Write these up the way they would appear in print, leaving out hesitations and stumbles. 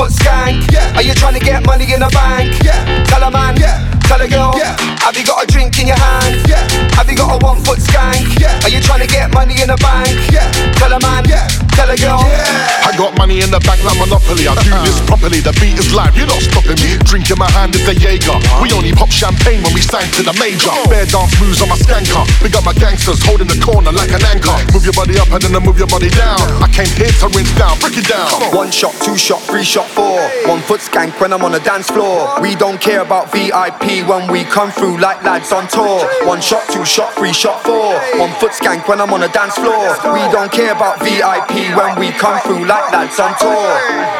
foot skank? Yeah. Are you trying to get money in the bank? Yeah. Tell a man, yeah. Tell a girl, yeah. Have you got a drink in your hand? Yeah. Have you got a 1 foot skank? Yeah. Are you trying to get money in the bank? Yeah. Tell a man, yeah. Tell a girl, yeah. I got money in the bank like Monopoly. I do this properly, the beat is live, you're not stopping me. Drink in my hand is a Jaeger. We only pop champagne when we sign to the major. Bare dance moves on my skanker. Big up my gangsters holding the corner like an anchor. Move your body up and then I move your body down. I came here to rinse down, break it down. 1 shot, 2 shot, 3 shot, 4. 1 foot skank when I'm on the dance floor. We don't care about VIP when we come through like lads on tour. 1 shot, 2 shot, 3 shot, 4. 1 foot skank when I'm on the dance floor. We don't care about VIP when we come through like lads on tour.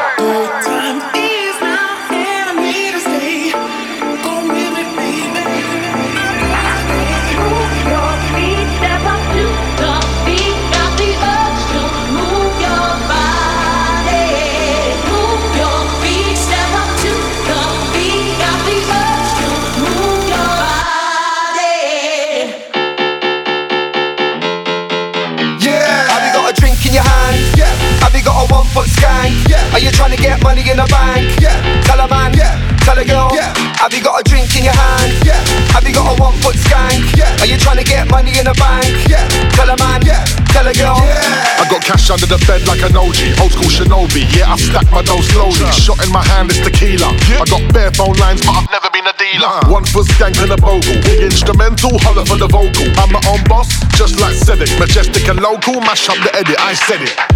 Got a 1 foot skank? Yeah. Are you trying to get money in the bank? Yeah. Tell a man, yeah. Tell a girl, yeah. Have you got a drink in your hand? Yeah. Have you got a 1 foot skank? Yeah. Are you trying to get money in the bank? Yeah. Tell a man, yeah. Tell a girl, yeah. I got cash under the bed like an OG, old school shinobi. Yeah, I stack my dough slowly. Shot in my hand is tequila. I got bare phone lines, but I've never been a dealer. 1 foot skank and a bogle. Big instrumental, holler for the vocal. I'm my own boss, just like Cedric. Majestic and local, mash up the edit, I said it.